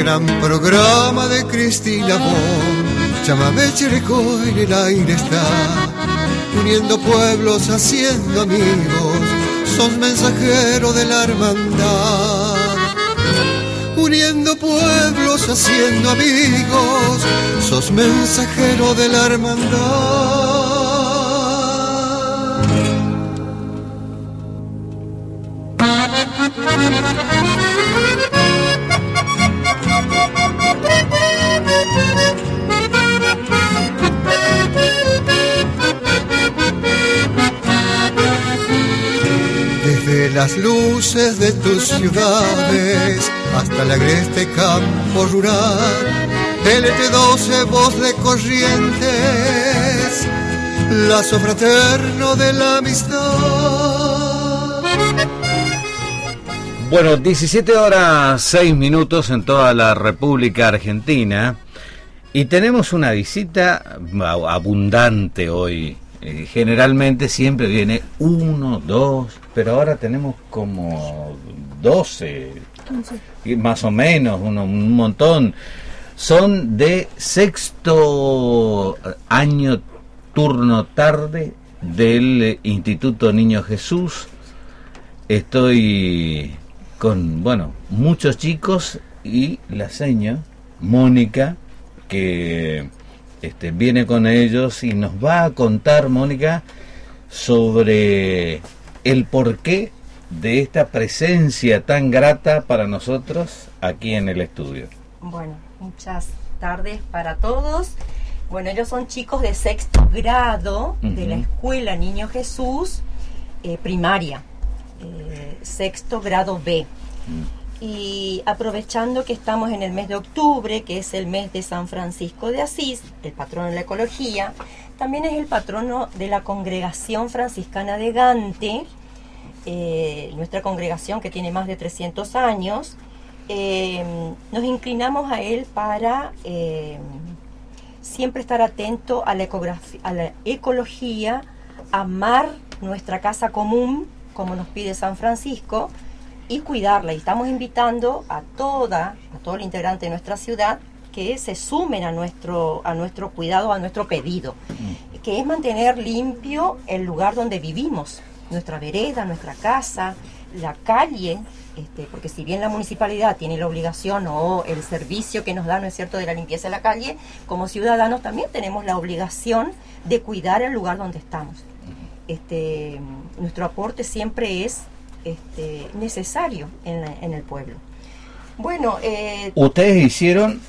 gran programa de Cristina Bon, Chamamé Chiricó en el aire está, uniendo pueblos, haciendo amigos, sos mensajero de la hermandad. Uniendo pueblos, haciendo amigos, sos mensajero de la hermandad. Desde las luces de tus ciudades hasta el agreste campo rural, LT12 voz de Corrientes, lazo fraterno de la amistad. Bueno, 17:06 en toda la República Argentina y tenemos una visita abundante hoy. Generalmente siempre viene 1, 2, pero ahora tenemos como 12, 15. Más o menos, un montón. Son de sexto año turno tarde del Instituto Niño Jesús. Estoy con, muchos chicos y la señora Mónica, que viene con ellos y nos va a contar, Mónica, sobre el porqué de esta presencia tan grata para nosotros aquí en el estudio. Bueno, muchas tardes para todos. Bueno, ellos son chicos de sexto grado de la Escuela Niño Jesús, primaria, sexto grado B. Y aprovechando que estamos en el mes de octubre, que es el mes de San Francisco de Asís, el patrono de la ecología, también es el patrono de la Congregación Franciscana de Gante, nuestra congregación que tiene más de 300 años. Nos inclinamos a él para siempre estar atento a la ecología, amar nuestra casa común, como nos pide San Francisco, y cuidarla. Y estamos invitando a todo el integrante de nuestra ciudad que se sumen a nuestro cuidado, a nuestro pedido, que es mantener limpio el lugar donde vivimos, nuestra vereda, nuestra casa, la calle, porque si bien la municipalidad tiene la obligación o el servicio que nos da, ¿no es cierto?, de la limpieza de la calle, como ciudadanos también tenemos la obligación de cuidar el lugar donde estamos. Nuestro aporte siempre es necesario en el pueblo. Bueno, ustedes hicieron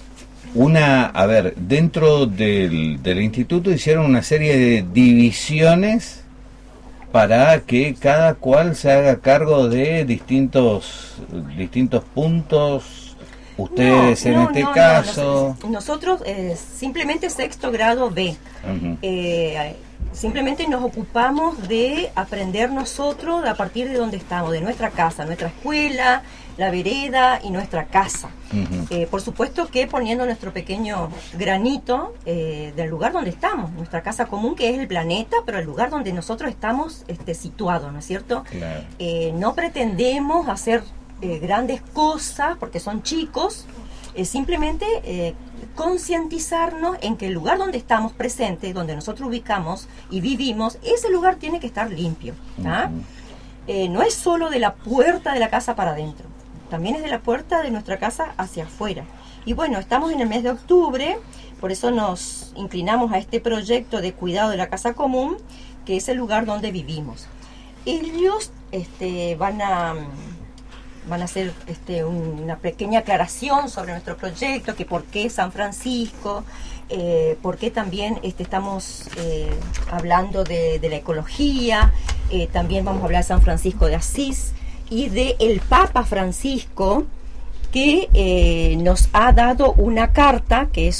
dentro del instituto hicieron una serie de divisiones para que cada cual se haga cargo de distintos puntos. Ustedes en este caso... Nosotros simplemente sexto grado B. Simplemente nos ocupamos de aprender nosotros a partir de donde estamos, de nuestra casa, nuestra escuela, la vereda y nuestra casa. Por supuesto que poniendo nuestro pequeño granito del lugar donde estamos, nuestra casa común, que es el planeta, pero el lugar donde nosotros estamos situados, ¿no es cierto? Claro. No pretendemos hacer grandes cosas porque son chicos, simplemente concientizarnos en que el lugar donde estamos presentes, donde nosotros ubicamos y vivimos, ese lugar tiene que estar limpio. No es solo de la puerta de la casa para adentro, también es de la puerta de nuestra casa hacia afuera. Y bueno, estamos en el mes de octubre, por eso nos inclinamos a este proyecto de cuidado de la casa común, que es el lugar donde vivimos. Ellos van a hacer una pequeña aclaración sobre nuestro proyecto, que por qué San Francisco, por qué también estamos hablando de la ecología, también vamos a hablar de San Francisco de Asís y de el Papa Francisco, que nos ha dado una carta, que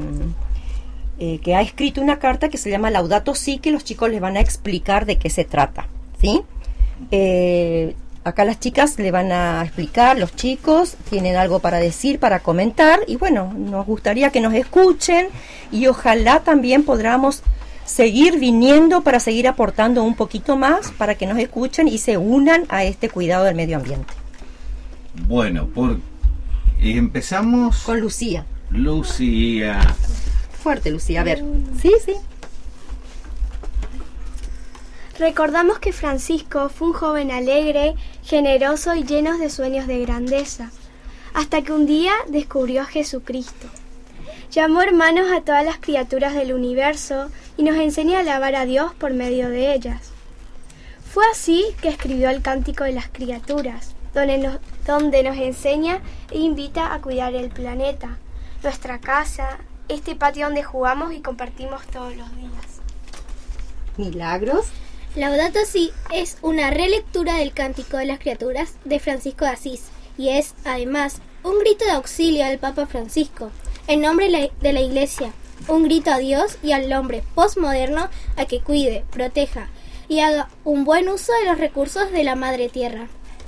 ha escrito una carta que se llama Laudato Si, que los chicos les van a explicar de qué se trata, ¿sí? Acá las chicas le van a explicar, los chicos tienen algo para decir, para comentar, y bueno, nos gustaría que nos escuchen y ojalá también podamos seguir viniendo para seguir aportando un poquito más, para que nos escuchen y se unan a este cuidado del medio ambiente. Bueno, Y empezamos con Lucía. Lucía. Fuerte, Lucía, a ver. Sí, sí. Recordamos que Francisco fue un joven alegre, generoso y lleno de sueños de grandeza, hasta que un día descubrió a Jesucristo. Llamó hermanos a todas las criaturas del universo y nos enseña a alabar a Dios por medio de ellas. Fue así que escribió el Cántico de las Criaturas, donde nos enseña e invita a cuidar el planeta, nuestra casa, este patio donde jugamos y compartimos todos los días. Milagros. Laudato Si es una relectura del Cántico de las Criaturas de Francisco de Asís y es, además, un grito de auxilio al Papa Francisco, en nombre de la Iglesia, un grito a Dios y al hombre postmoderno a que cuide, proteja y haga un buen uso de los recursos de la Madre Tierra.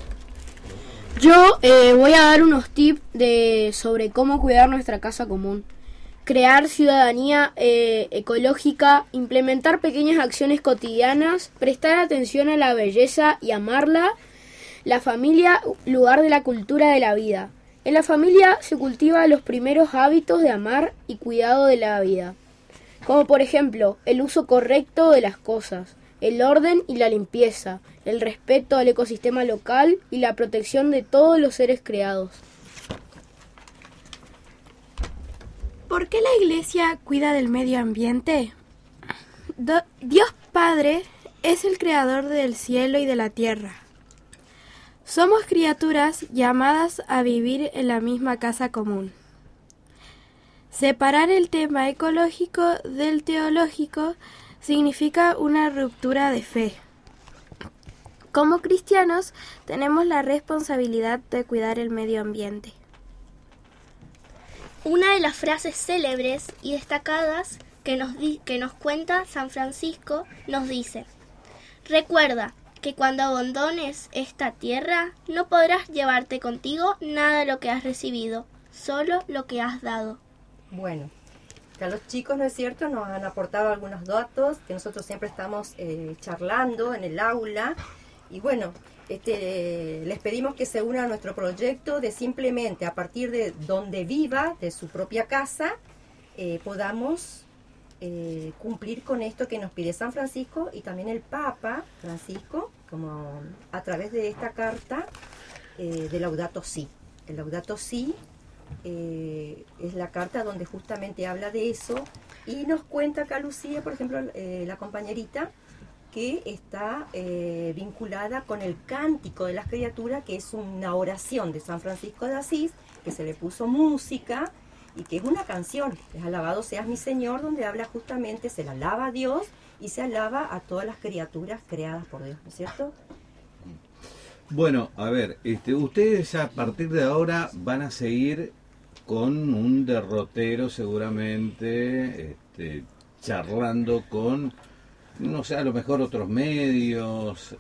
Yo voy a dar unos tips sobre cómo cuidar nuestra casa común. Crear ciudadanía ecológica, implementar pequeñas acciones cotidianas, prestar atención a la belleza y amarla. La familia, lugar de la cultura de la vida. En la familia se cultivan los primeros hábitos de amar y cuidado de la vida, como por ejemplo el uso correcto de las cosas, el orden y la limpieza, el respeto al ecosistema local y la protección de todos los seres creados. ¿Por qué la Iglesia cuida del medio ambiente? Dios Padre es el creador del cielo y de la tierra. Somos criaturas llamadas a vivir en la misma casa común. Separar el tema ecológico del teológico significa una ruptura de fe. Como cristianos, tenemos la responsabilidad de cuidar el medio ambiente. Una de las frases célebres y destacadas que nos cuenta San Francisco nos dice: recuerda que cuando abandones esta tierra no podrás llevarte contigo nada de lo que has recibido, solo lo que has dado. Bueno, acá los chicos, ¿no es cierto?, nos han aportado algunos datos que nosotros siempre estamos charlando en el aula. Y bueno, les pedimos que se unan a nuestro proyecto de simplemente a partir de donde viva, de su propia casa, podamos cumplir con esto que nos pide San Francisco y también el Papa Francisco, como a través de esta carta de Laudato Si. El Laudato Si es la carta donde justamente habla de eso y nos cuenta acá Lucía, por ejemplo, la compañerita, que está vinculada con el Cántico de las Criaturas, que es una oración de San Francisco de Asís, que se le puso música y que es una canción, es Alabado seas mi Señor, donde habla justamente, se le alaba a Dios y se alaba a todas las criaturas creadas por Dios, ¿no es cierto? Bueno, a ver, ustedes a partir de ahora van a seguir con un derrotero seguramente, charlando con, no sé, a lo mejor otros medios,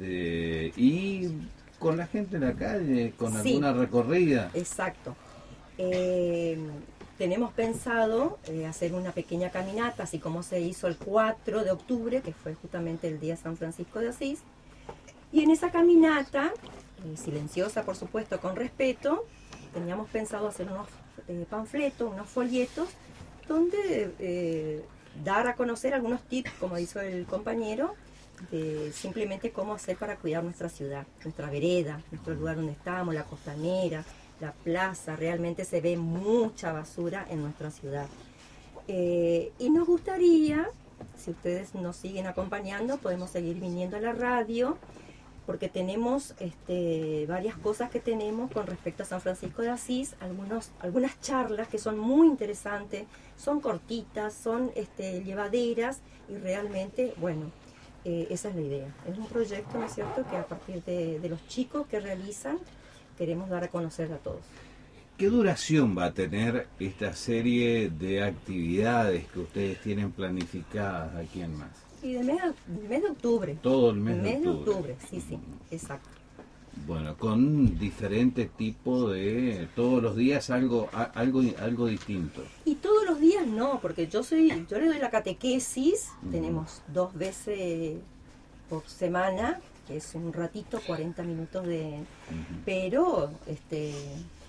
y con la gente en la calle, con alguna recorrida. Exacto. Tenemos pensado hacer una pequeña caminata, así como se hizo el 4 de octubre, que fue justamente el día de San Francisco de Asís. Y en esa caminata, silenciosa por supuesto, con respeto, teníamos pensado hacer unos panfletos, unos folletos, donde dar a conocer algunos tips, como hizo el compañero, de simplemente cómo hacer para cuidar nuestra ciudad, nuestra vereda, nuestro lugar donde estamos, la costanera, la plaza. Realmente se ve mucha basura en nuestra ciudad. Y nos gustaría, si ustedes nos siguen acompañando, podemos seguir viniendo a la radio, porque tenemos varias cosas que tenemos con respecto a San Francisco de Asís, algunas charlas que son muy interesantes, son cortitas, son llevaderas, y realmente, bueno, esa es la idea. Es un proyecto, ¿no es cierto?, que a partir de los chicos que realizan, queremos dar a conocer a todos. ¿Qué duración va a tener esta serie de actividades que ustedes tienen planificadas aquí en MAS? Y del mes de octubre. Todo el mes de octubre. octubre, sí, exacto. Bueno, con diferentes tipos de, todos los días algo distinto. Y todos los días no, porque yo le doy la catequesis, tenemos 2 veces por semana, que es un ratito, 40 minutos de... Pero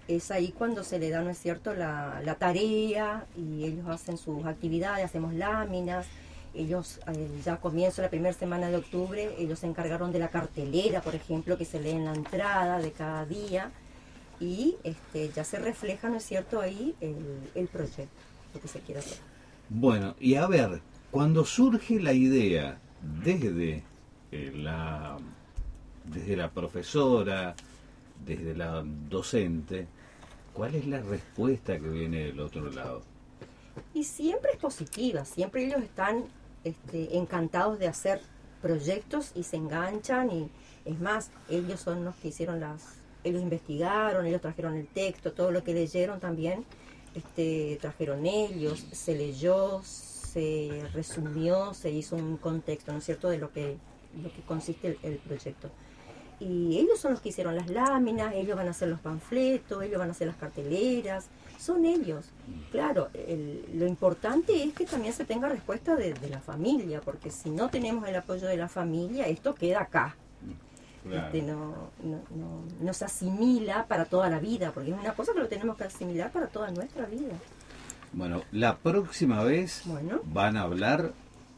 es ahí cuando se le da, ¿no es cierto?, la tarea, y ellos hacen sus actividades, hacemos láminas. Ellos ya comienzo la primera semana de octubre, ellos se encargaron de la cartelera, por ejemplo, que se lee en la entrada de cada día, y ya se refleja, ¿no es cierto?, ahí el proyecto, lo que se quiere hacer. Bueno, y a ver, cuando surge la idea desde la profesora, desde la docente, ¿cuál es la respuesta que viene del otro lado? Y siempre es positiva, siempre ellos están encantados de hacer proyectos y se enganchan, y es más, ellos son los que hicieron ellos investigaron, ellos trajeron el texto, todo lo que leyeron también, trajeron ellos, se leyó, se resumió, se hizo un contexto, ¿no es cierto?, de lo que consiste el proyecto. Y ellos son los que hicieron las láminas, ellos van a hacer los panfletos, ellos van a hacer las carteleras, son ellos. Claro, lo importante es que también se tenga respuesta de la familia, porque si no tenemos el apoyo de la familia, esto queda acá. Claro. No se asimila para toda la vida, porque es una cosa que lo tenemos que asimilar para toda nuestra vida. Bueno, la próxima vez van a hablar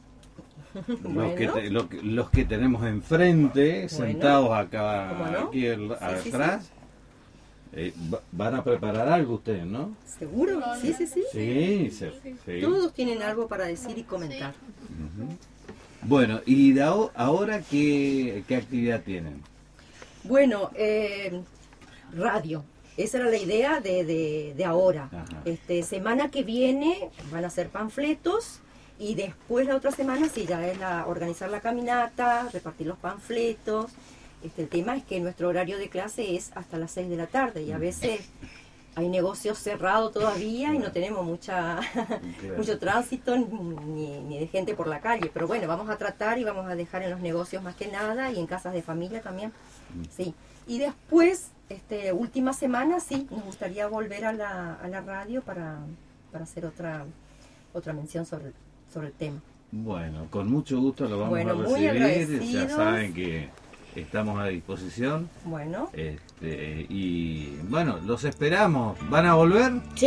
los que tenemos enfrente, sentados acá, aquí atrás. Van a preparar algo ustedes, ¿no? ¿Seguro? Sí. Sí. Todos tienen algo para decir y comentar. Uh-huh. Bueno, ¿y ahora qué actividad tienen? Bueno, radio. Esa era la idea de ahora. Semana que viene van a hacer panfletos, y después la otra semana sí ya es organizar la caminata, repartir los panfletos. El tema es que nuestro horario de clase es hasta las 6 de la tarde, y a veces hay negocios cerrados todavía y no tenemos mucho tránsito ni de gente por la calle. Pero bueno, vamos a tratar y vamos a dejar en los negocios más que nada, y en casas de familia también. Sí. Y después, última semana, sí, nos gustaría volver a la radio para hacer otra mención sobre el tema. Bueno, con mucho gusto lo vamos a muy recibir. Ya saben que estamos a disposición. Bueno. Y bueno, los esperamos. ¿Van a volver? Sí.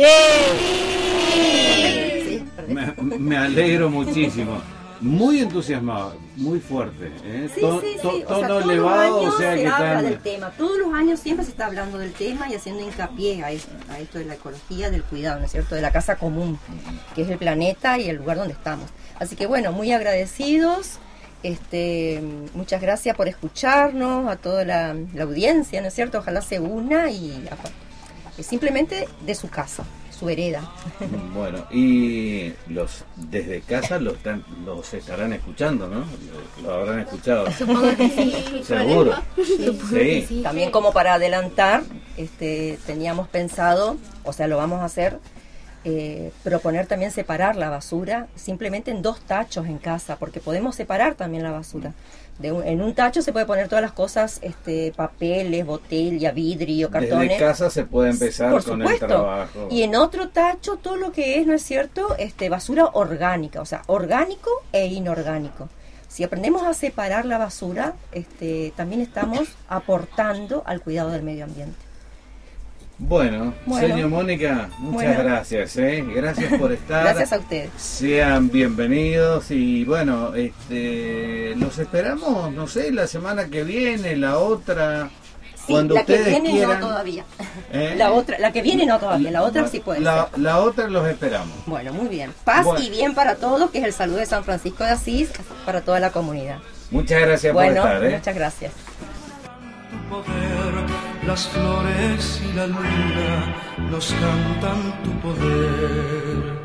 Me alegro muchísimo. Muy entusiasmado, muy fuerte. Tono elevado, o sea que habla del tema. Todos los años siempre se está hablando del tema y haciendo hincapié a esto de la ecología, del cuidado, ¿no es cierto?, de la casa común, que es el planeta y el lugar donde estamos. Así que bueno, muy agradecidos. Muchas gracias por escucharnos, a toda la audiencia, ¿no es cierto? Ojalá se una y simplemente de su casa, su vereda. Bueno, y desde casa los estarán escuchando, ¿no? Lo habrán escuchado. Supongo que sí. ¿Seguro? Sí. También, como para adelantar, teníamos pensado, o sea, lo vamos a hacer, proponer también separar la basura simplemente en 2 tachos en casa, porque podemos separar también la basura. En un tacho se puede poner todas las cosas, papeles, botella, vidrio, cartones. Desde casa se puede empezar con el trabajo. Y en otro tacho todo lo que es, ¿no es cierto?, basura orgánica, o sea, orgánico e inorgánico. Si aprendemos a separar la basura, también estamos aportando al cuidado del medio ambiente. Bueno, señor Mónica, muchas gracias, gracias por estar. Gracias a ustedes. Sean bienvenidos y bueno, los esperamos, no sé, la semana que viene, la otra, sí, cuando la ustedes que viene quieran. No todavía. La que viene no todavía, la otra sí puede ser. La otra los esperamos. Bueno, muy bien. Paz y bien para todos, que es el saludo de San Francisco de Asís para toda la comunidad. Muchas gracias por estar. Muchas gracias. Tu poder, las flores y la luna nos cantan tu poder.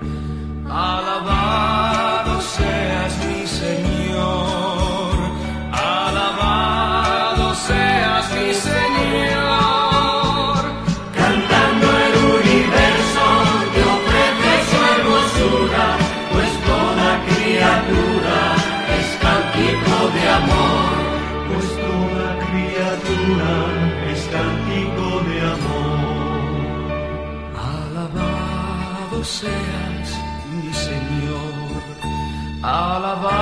Alabado seas mi Señor, alabado seas mi Señor. Cantando el universo te ofrece su hermosura, pues toda criatura es cántico de amor. Pues toda criatura es cántico de amor. Alabado seas mi Señor, alabado